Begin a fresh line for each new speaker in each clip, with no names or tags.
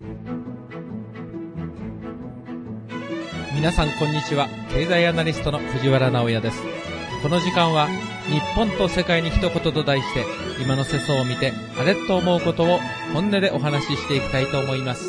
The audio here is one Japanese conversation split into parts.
皆さんこんにちは。経済アナリストの藤原直也です。この時間は日本と世界に一言と題して、今の世相を見てあれと思うことを本音でお話ししていきたいと思います。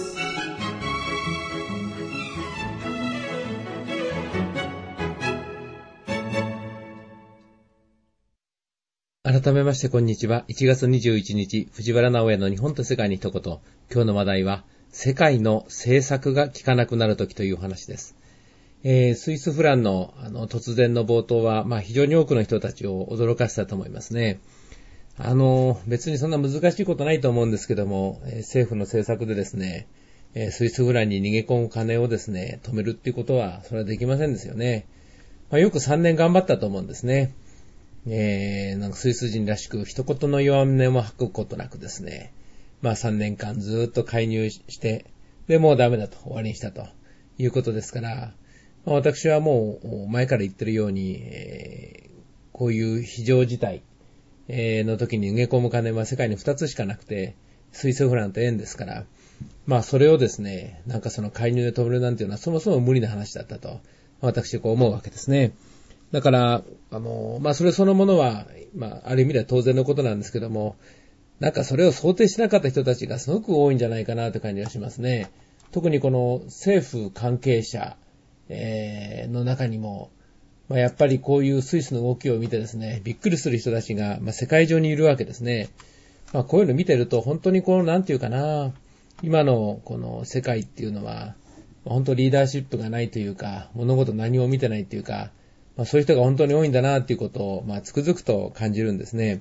改めましてこんにちは。1月21日、藤原直也の日本と世界に一言。今日の話題は、世界の政策が効かなくなるときというお話です。スイスフランの突然の冒頭は、非常に多くの人たちを驚かせたと思いますね。別にそんな難しいことないと思うんですけども、政府の政策でですね、スイスフランに逃げ込む金をですね、止めるっていうことは、それはできませんですよね。よく3年頑張ったと思うんですね。なんかスイス人らしく一言の弱音も吐くことなくですね、3年間ずっと介入して、で、もうダメだと終わりにしたということですから、私はもう前から言ってるように、こういう非常事態の時に逃げ込む金は世界に2つしかなくて、スイスフランと円ですから、それをですね、なんかその介入で止めるなんていうのはそもそも無理な話だったと、私はこう思うわけですね。だから、それそのものは、ある意味では当然のことなんですけども、なんかそれを想定しなかった人たちがすごく多いんじゃないかなという感じがしますね。特にこの政府関係者、の中にも、やっぱりこういうスイスの動きを見てですね、びっくりする人たちが、世界中にいるわけですね。こういうの見てると、本当になんていうかな、今のこの世界っていうのは、本当リーダーシップがないというか、物事何も見てないというか、そういう人が本当に多いんだなっていうことを、つくづくと感じるんですね。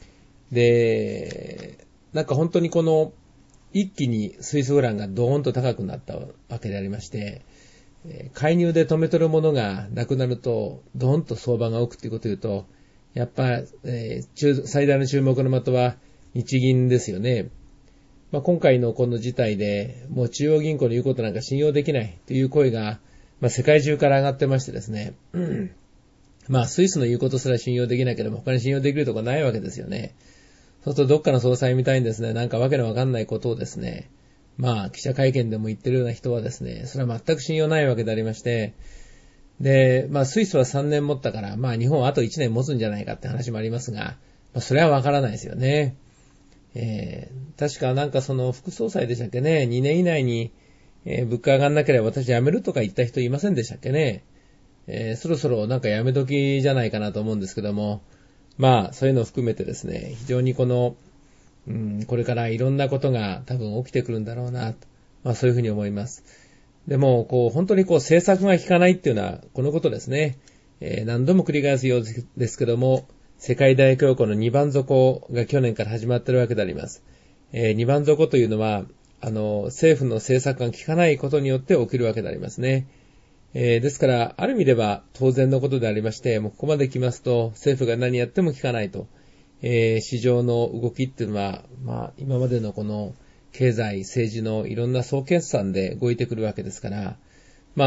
で、なんか本当に一気にスイスフランがドーンと高くなったわけでありまして、介入で止めとるものがなくなると、ドーンと相場が置くということを言うと、やっぱ、最大の注目の的は日銀ですよね。今回のこの事態で、もう中央銀行の言うことなんか信用できないという声が、世界中から上がってましてですね。スイスの言うことすら信用できなければ他に信用できるとこないわけですよね。そうするとどっかの総裁みたいにですね、なんかわけのわかんないことをですね、記者会見でも言ってるような人はですね、それは全く信用ないわけでありまして、で、スイスは3年持ったから、日本はあと1年持つんじゃないかって話もありますが、それはわからないですよね。確かなんかその副総裁でしたっけね、2年以内に、物価上がんなければ私辞めるとか言った人いませんでしたっけね。そろそろなんか辞め時じゃないかなと思うんですけども、そういうのを含めてですね、非常にこれからいろんなことが多分起きてくるんだろうなと、そういうふうに思います。でも、本当に政策が効かないっていうのは、このことですね。何度も繰り返すようですけども、世界大恐慌の2番底が去年から始まっているわけであります。2番底というのは、政府の政策が効かないことによって起きるわけでありますね。ですから、ある意味では当然のことでありまして、もうここまで来ますと、政府が何やっても効かないと。市場の動きっていうのは、今までのこの経済、政治のいろんな総決算で動いてくるわけですから、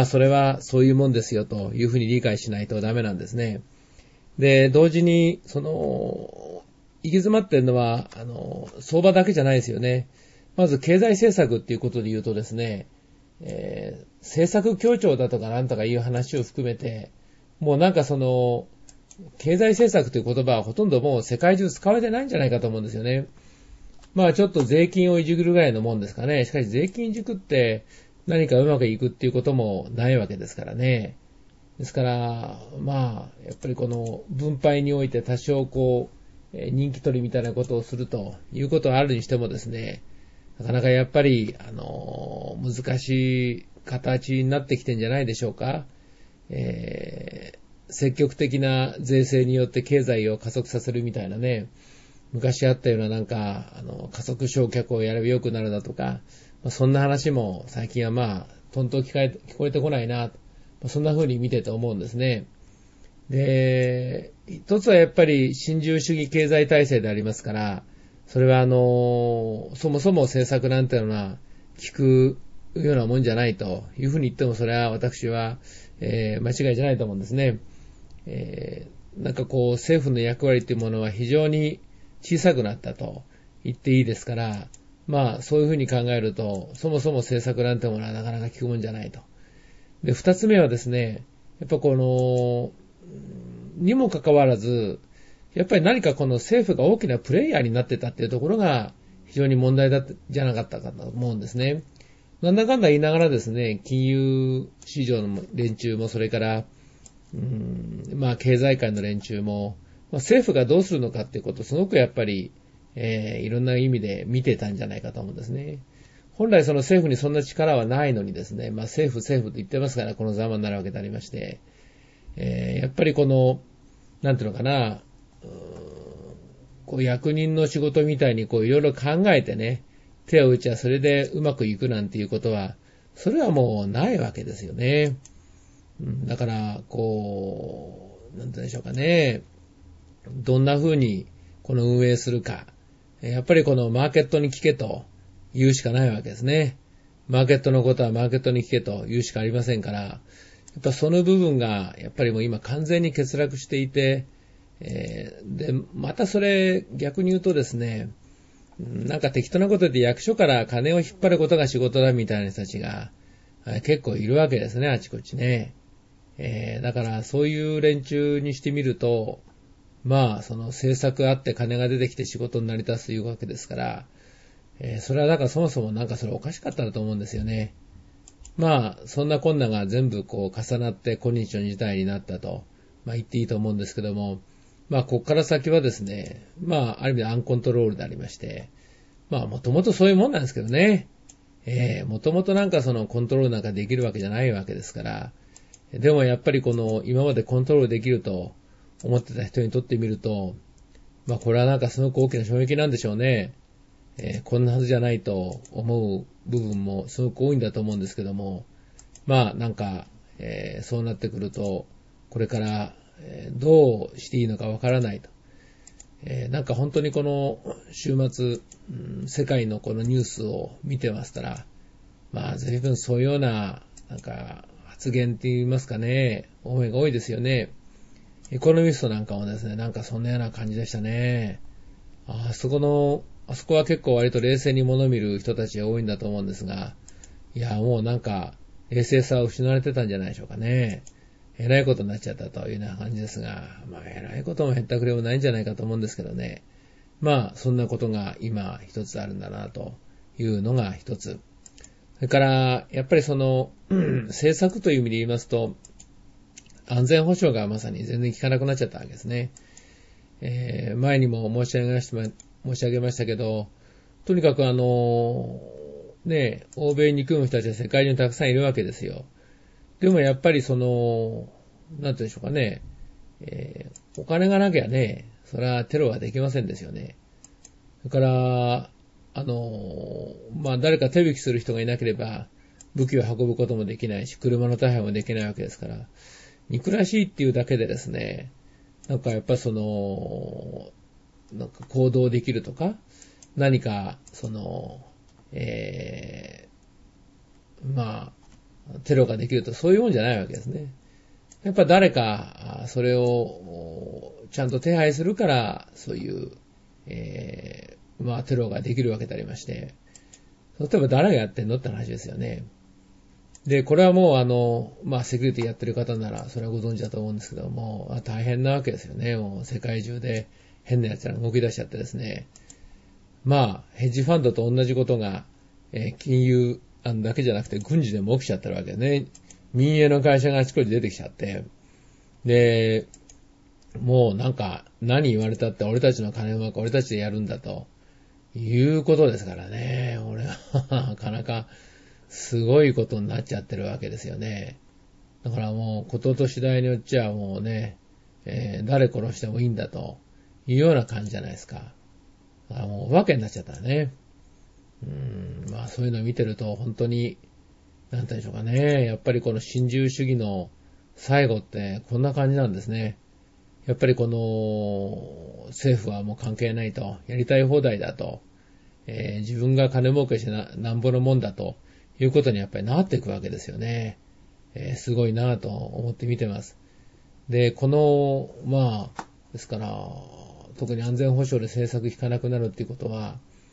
それはそういうもんですよというふうに理解しないとダメなんですね。で、同時に、行き詰まってるのは、相場だけじゃないですよね。まず経済政策っていうことで言うとですね、政策協調だとかなんとかいう話を含めて、もうなんか経済政策という言葉はほとんどもう世界中使われてないんじゃないかと思うんですよね。ちょっと税金をいじくるぐらいのもんですかね。しかし税金いじくって何かうまくいくっていうこともないわけですからね。ですから、やっぱりこの分配において多少人気取りみたいなことをするということはあるにしてもですね、なかなかやっぱり、難しい形になってきてんじゃないでしょうか。積極的な税制によって経済を加速させるみたいなね、昔あったようななんか、加速償却をやれば良くなるだとか、そんな話も最近はとんと聞こえてこないな、そんな風に見てて思うんですね。で、一つはやっぱり新自由主義経済体制でありますから、それはそもそも政策なんていうのは聞くようなもんじゃないというふうに言ってもそれは私は、間違いじゃないと思うんですね。なんか政府の役割というものは非常に小さくなったと言っていいですから、 まあそういうふうに考えると、そもそも政策なんてものはなかなか効くもんじゃないと。で、二つ目はですね、やっぱこの、にもかかわらず、やっぱり何かこの政府が大きなプレイヤーになってたっていうところが非常に問題じゃなかったかと思うんですね。なんだかんだ言いながらですね、金融市場の連中もそれから、まあ経済界の連中も、まあ、政府がどうするのかっていうことをすごくやっぱり、いろんな意味で見てたんじゃないかと思うんですね。本来その政府にそんな力はないのにですね、まあ政府と言ってますから、このざまになるわけでありまして、やっぱりこの、なんていうのかな、こう役人の仕事みたいにこういろいろ考えてね、手を打ちゃそれでうまくいくなんていうことは、それはもうないわけですよね。だから、こう、なんて言うんでしょうかね、どんな風にこの運営するか、やっぱりこのマーケットに聞けと言うしかないわけですね。マーケットのことはマーケットに聞けと言うしかありませんから、やっぱその部分が、やっぱりもう今完全に欠落していて、で、またそれ逆に言うとですね、なんか適当なことで役所から金を引っ張ることが仕事だみたいな人たちが結構いるわけですね、あちこちね。だからそういう連中にしてみると、まあその政策あって金が出てきて仕事に成り立つというわけですから、それはだからそもそもなんかそれおかしかったなと思うんですよね。まあそんな困難が全部こう重なって今日の事態になったと、まあ言っていいと思うんですけども、まあここから先はですね、まあある意味でアンコントロールでありまして、まあもともとそういうもんなんですけどね、もともとなんかそのコントロールなんかできるわけじゃないわけですから、でもやっぱりこの今までコントロールできると思ってた人にとってみると、まあこれはなんかすごく大きな衝撃なんでしょうね。こんなはずじゃないと思う部分もすごく多いんだと思うんですけども、まあなんか、そうなってくると、これから、どうしていいのかわからないと。なんか本当にこの週末、世界のこのニュースを見てましたら、まあ随分そういうような、なんか発言って言いますかね、思いが多いですよね。エコノミストなんかもですね、なんかそんなような感じでしたね。あそこは結構割と冷静に物見る人たちが多いんだと思うんですが、いや、もうなんか、冷静さを失われてたんじゃないでしょうかね。えらいことになっちゃったというような感じですが、まあ、えらいこともへったくれもないんじゃないかと思うんですけどね。まあ、そんなことが今一つあるんだなというのが一つ。それから、やっぱりその、政策という意味で言いますと、安全保障がまさに全然効かなくなっちゃったわけですね。前にも申し上げましたけど、とにかくね、欧米に組む人たちは世界中にたくさんいるわけですよ。でもやっぱりその、なんていうんでしょうかね、お金がなきゃね、それはテロはできませんですよね。それから、まあ、誰か手引きする人がいなければ、武器を運ぶこともできないし、車の大破もできないわけですから、憎らしいっていうだけでですね、なんかやっぱその、なんか行動できるとか、何か、その、まあ、テロができるとそういうもんじゃないわけですね。やっぱ誰か、それをちゃんと手配するから、そういう、まあ、テロができるわけでありまして、例えば誰がやってんのって話ですよね。で、これはもうまあ、セキュリティやってる方なら、それはご存知だと思うんですけども、大変なわけですよね。もう世界中で変な奴らが動き出しちゃってですね。まあ、ヘッジファンドと同じことが、金融だけじゃなくて軍事でも起きちゃってるわけね。民営の会社があちこち出てきちゃって。で、もうなんか、何言われたって俺たちの金うまく俺たちでやるんだということですからね。俺はなかなかすごいことになっちゃってるわけですよね。だからもうことと次第によっちゃもうね、誰殺してもいいんだというような感じじゃないですか。だからもうお化けになっちゃったね。まあそういうのを見てると本当に、なんて言うんでしょうかね。やっぱりこの新自由主義の最後ってこんな感じなんですね。やっぱりこの政府はもう関係ないと、やりたい放題だと、自分が金儲けしてなんぼのもんだということにやっぱりなっていくわけですよね。すごいなと思って見てます。で、この、まあ、ですから、特に安全保障で政策引かなくなるっていうことは、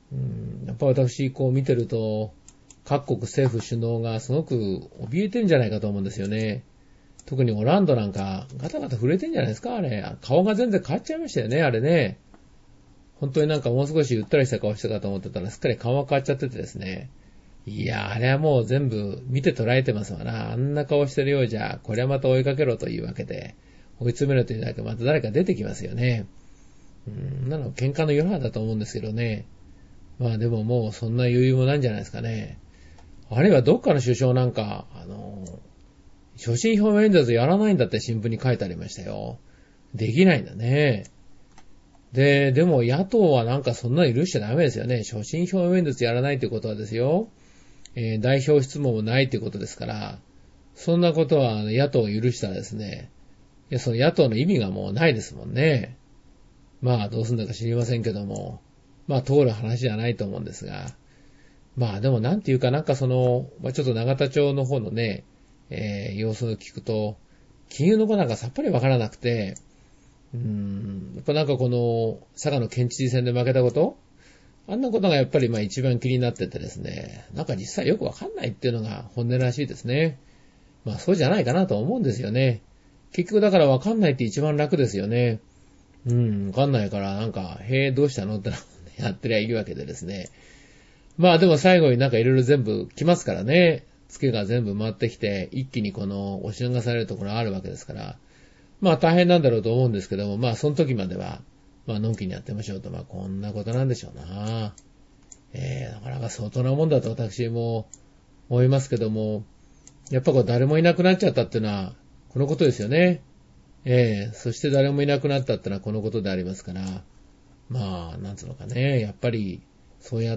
やっぱ私こう見てると、各国政府首脳がすごく怯えてんじゃないかと思うんですよね。特にオランダなんかガタガタ震えてんじゃないですか、あれ。顔が全然変わっちゃいましたよね、あれね。本当になんかもう少しゆったりした顔してたかと思ってたら、すっかり顔が変わっちゃっててですね。いや、あれはもう全部見て捉えてますわな。あんな顔してるようじゃ、これはまた追いかけろというわけで、追い詰めろというだけまた誰か出てきますよね。なの喧嘩の余波だと思うんですけどね。まあでももうそんな余裕もないんじゃないですかね。あるいはどっかの首相なんか、所信表明演説やらないんだって新聞に書いてありましたよ。できないんだね。でも野党はなんかそんなの許しちゃダメですよね。所信表明演説やらないってことはですよ。代表質問もないってことですから、そんなことは野党を許したらですね、いや、その野党の意味がもうないですもんね。まあどうすんだか知りませんけども、まあ通る話じゃないと思うんですが、まあでもなんていうかなんかその、ちょっと永田町の方のね、様子を聞くと、金融の子なんかさっぱりわからなくて、やっぱなんかこの佐賀の県知事選で負けたこと、あんなことがやっぱり一番気になっててですね、なんか実際よくわかんないっていうのが本音らしいですね。まあそうじゃないかなと思うんですよね。結局だからわかんないって一番楽ですよね。わかんないからなんか、どうしたのってやってりゃいいわけでですね。まあでも最後になんかいろいろ全部来ますからね。付けが全部回ってきて、一気にこの押し流されるところがあるわけですから。まあ大変なんだろうと思うんですけども、まあその時までは、のんきにやってみましょうと、こんなことなんでしょうな。なかなか相当なもんだと私も思いますけども、やっぱ誰もいなくなっちゃったっていうのは、このことですよね。そして誰もいなくなったっていうのはこのことでありますから、なんつうのかね、やっぱり、そうやって、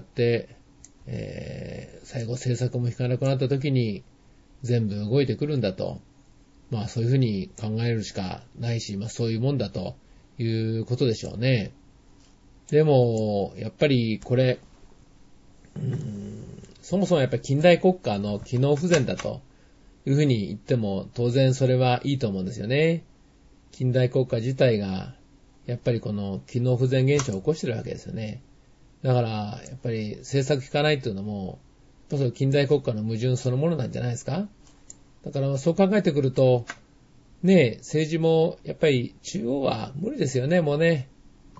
最後政策も引かなくなった時に、全部動いてくるんだと。そういうふうに考えるしかないし、そういうもんだということでしょうね。でも、やっぱりこれ、そもそもやっぱり近代国家の機能不全だというふうに言っても当然それはいいと思うんですよね。近代国家自体がやっぱりこの機能不全現象を起こしてるわけですよね。だからやっぱり政策効かないっていうのもやっぱ近代国家の矛盾そのものなんじゃないですか。だからそう考えてくるとね、政治もやっぱり中央は無理ですよね、もうね。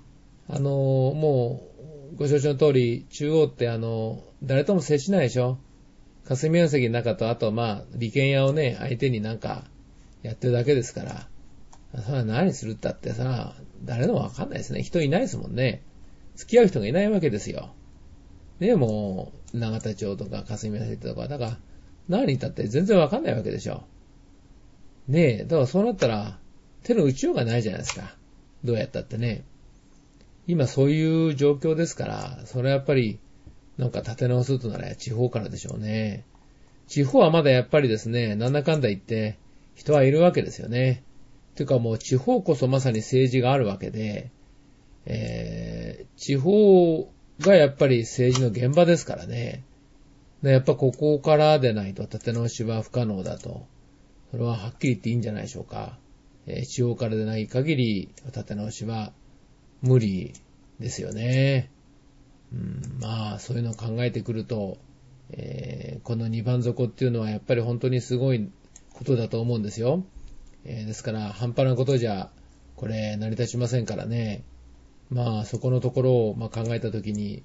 もうご承知の通り中央って誰とも接しないでしょ。霞面積の中とあと利権屋をね相手になんかやってるだけですから、それは何するったってさ、誰のもわかんないですね。人いないですもんね。付き合う人がいないわけですよ。ね、もう永田町とか霞面積とかだから何言ったって全然わかんないわけでしょ。ねえ、だからそうなったら手の打ちようがないじゃないですか。どうやったってね。今そういう状況ですから、それはやっぱりなんか立て直すとなら地方からでしょうね。地方はまだやっぱりですね、なんだかんだ言って人はいるわけですよね。というかもう地方こそまさに政治があるわけで、地方がやっぱり政治の現場ですからね。やっぱここからでないと立て直しは不可能だと。それははっきり言っていいんじゃないでしょうか。地方からでない限り立て直しは無理ですよね。そういうのを考えてくると、この二番底っていうのはやっぱり本当にすごいことだと思うんですよ。ですから半端なことじゃこれ成り立ちませんからね。そこのところを考えたときに、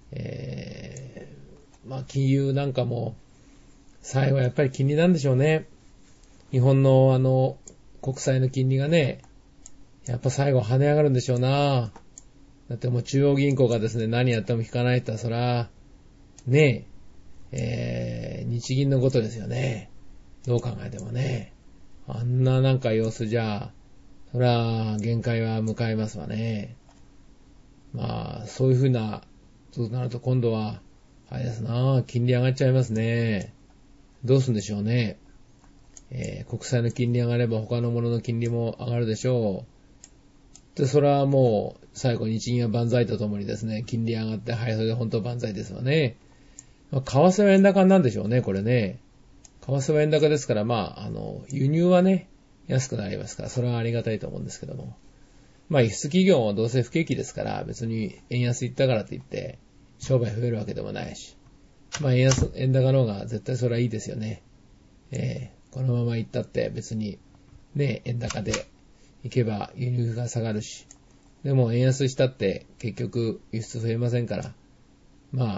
金融なんかも最後はやっぱり金利なんでしょうね。日本の国債の金利がね、やっぱ最後跳ね上がるんでしょうな。だってもう中央銀行がですね、何やっても引かないって言ったらそら、ね日銀のことですよね。どう考えてもね。あんななんか様子じゃ、そら、限界は迎えますわね。そういうふうな、そうなると今度は、あれですな、金利上がっちゃいますね。どうするんでしょうね。国債の金利上がれば他のものの金利も上がるでしょう。で、それはもう、最後日銀は万歳とともにですね、金利上がって、はい、それで本当万歳ですわね。為替は円高なんでしょうね、これね。為替は円高ですから、輸入はね、安くなりますから、それはありがたいと思うんですけども。輸出企業もどうせ不景気ですから、別に円安いったからといって、 商売増えるわけでもないし、円高の方が絶対それはいいですよね。このまま行ったって別にね、円高で行けば輸入が下がるし、でも円安したって結局輸出増えませんから、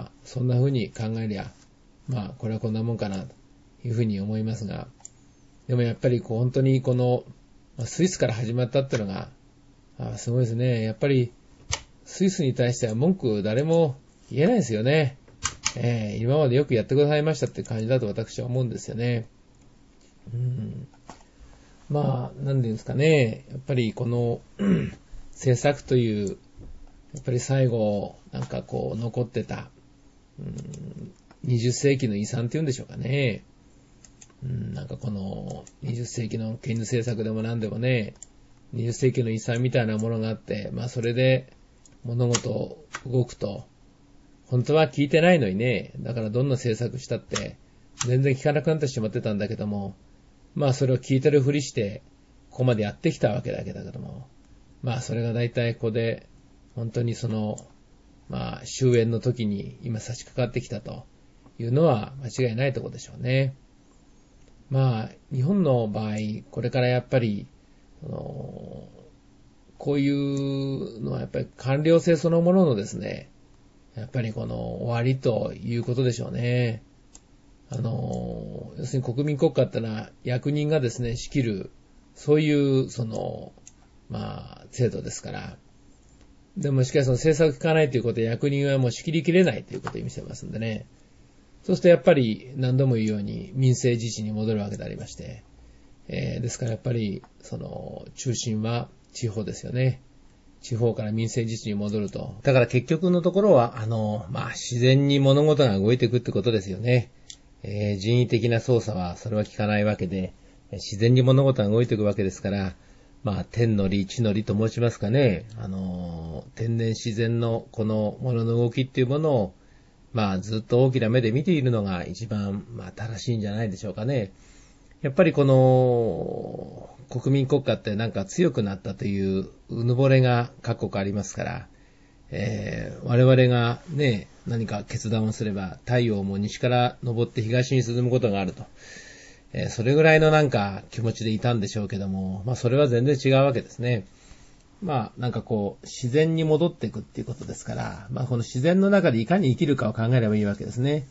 そんな風に考えりゃ、これはこんなもんかなという風に思いますが、でもやっぱり本当にこのスイスから始まったってのが、すごいですね。やっぱりスイスに対しては文句誰も言えないですよね。今までよくやってくださいましたって感じだと私は思うんですよね。なんていうんですかね。やっぱりこの政策という、やっぱり最後残ってた、20世紀の遺産っていうんでしょうかね。この20世紀の金融政策でも何でもね、20世紀の遺産みたいなものがあって、それで物事動くと、本当は聞いてないのにね、だからどんな政策したって全然聞かなくなってしまってたんだけども、それを聞いてるふりしてここまでやってきたわけだけども、それが大体ここで本当に終焉の時に今差し掛かってきたというのは間違いないところでしょうね。日本の場合、これからやっぱりこういうのはやっぱり官僚制そのもののですね、やっぱり終わりということでしょうね。要するに国民国家ってのは役人がですね、仕切る、そういう制度ですから。でもしかし政策聞かないということで役人はもう仕切りきれないということを見せますんでね。そうするとやっぱり何度も言うように民政自治に戻るわけでありまして。ですからやっぱり中心は地方ですよね。地方から民政自治に戻ると。だから結局のところは、自然に物事が動いていくってことですよね。人為的な操作は、それは効かないわけで、自然に物事が動いていくわけですから、天の理、地の理と申しますかね。天然自然のこの物の動きっていうものを、ずっと大きな目で見ているのが一番、正しいんじゃないでしょうかね。やっぱりこの国民国家って強くなったといううぬぼれが各国ありますから、我々がね、何か決断をすれば太陽も西から昇って東に進むことがあると。それぐらいの気持ちでいたんでしょうけども、それは全然違うわけですね。自然に戻っていくっていうことですから、この自然の中でいかに生きるかを考えればいいわけですね。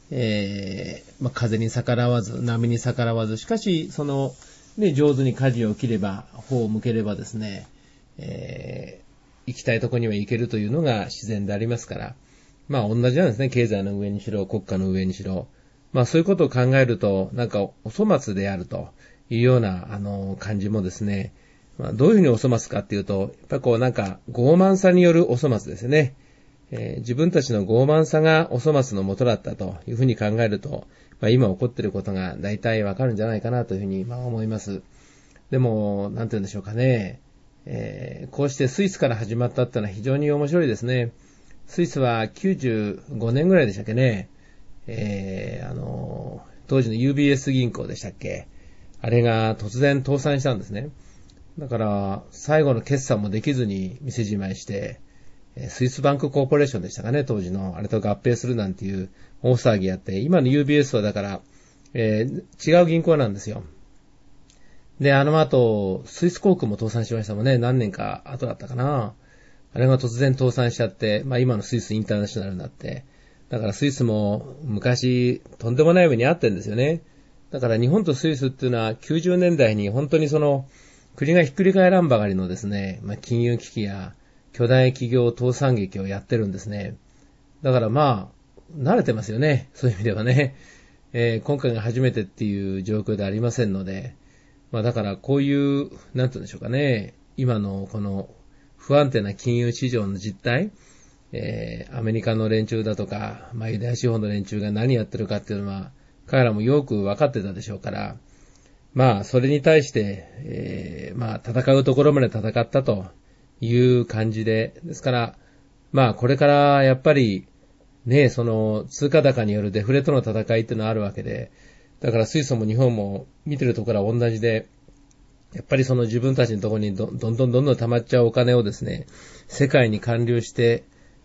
風に逆らわず、波に逆らわず、しかし、上手に舵を切れば、帆を向ければですね、行きたいところには行けるというのが自然でありますから、同じなんですね、経済の上にしろ、国家の上にしろ。そういうことを考えると、お粗末であるというような、感じもですね、どういうふうにお粗末かっていうと、やっぱ傲慢さによるお粗末ですね。自分たちの傲慢さがお粗末の元だったというふうに考えると、今起こっていることが大体わかるんじゃないかなというふうに思います。でも、なんて言うんでしょうかね。こうしてスイスから始まったってのは非常に面白いですね。スイスは95年ぐらいでしたっけね。当時の UBS 銀行でしたっけ。あれが突然倒産したんですね。だから、最後の決算もできずに店じまいして、スイスバンクコーポレーションでしたかね、当時の。あれと合併するなんていう大騒ぎやって、今の UBS はだから、違う銀行なんですよ。で、後、スイス航空も倒産しましたもんね。何年か後だったかな。あれが突然倒産しちゃって、今のスイスインターナショナルになって。だからスイスも昔、とんでもない目にあってんですよね。だから日本とスイスっていうのは90年代に本当に国がひっくり返らんばかりのですね、金融危機や巨大企業倒産劇をやってるんですね。だから慣れてますよね。そういう意味ではね。今回が初めてっていう状況でありませんので、だからこういう、なんて言うんでしょうかね。今のこの不安定な金融市場の実態、アメリカの連中だとか、ユダヤ資本の連中が何やってるかっていうのは、彼らもよく分かってたでしょうから、それに対して、戦うところまで戦ったという感じで、ですから、これからやっぱり、ね、通貨高によるデフレとの戦いっていうのはあるわけで、だからスイスも日本も見てるところは同じで、やっぱり自分たちのところにどんどん溜まっちゃうお金をですね、世界に還流して、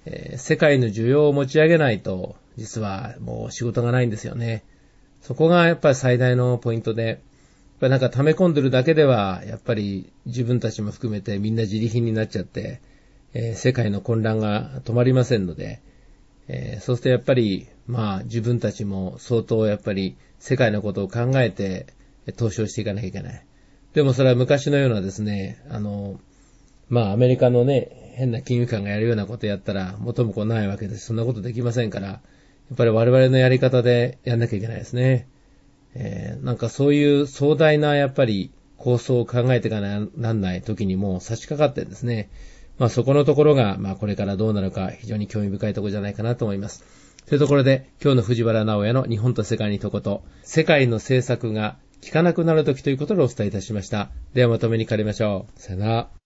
世界の需要を持ち上げないと、実はもう仕事がないんですよね。そこがやっぱり最大のポイントで、やっぱりなんか溜め込んでるだけでは、やっぱり自分たちも含めてみんな自利品になっちゃって、世界の混乱が止まりませんので、そうするとやっぱり、自分たちも相当やっぱり世界のことを考えて投資をしていかなきゃいけない。でもそれは昔のようなですね、アメリカのね、変な金融機関がやるようなことやったら元も子ないわけです。そんなことできませんから、やっぱり我々のやり方でやんなきゃいけないですね。なんかそういう壮大なやっぱり構想を考えていかなんない時にもう差し掛かってですね、そこのところが、これからどうなるか非常に興味深いところじゃないかなと思います。というところで、今日の藤原直也の日本と世界に一言、世界の政策が効かなくなる時ということでお伝えいたしました。ではまとめに借りましょう。さよなら。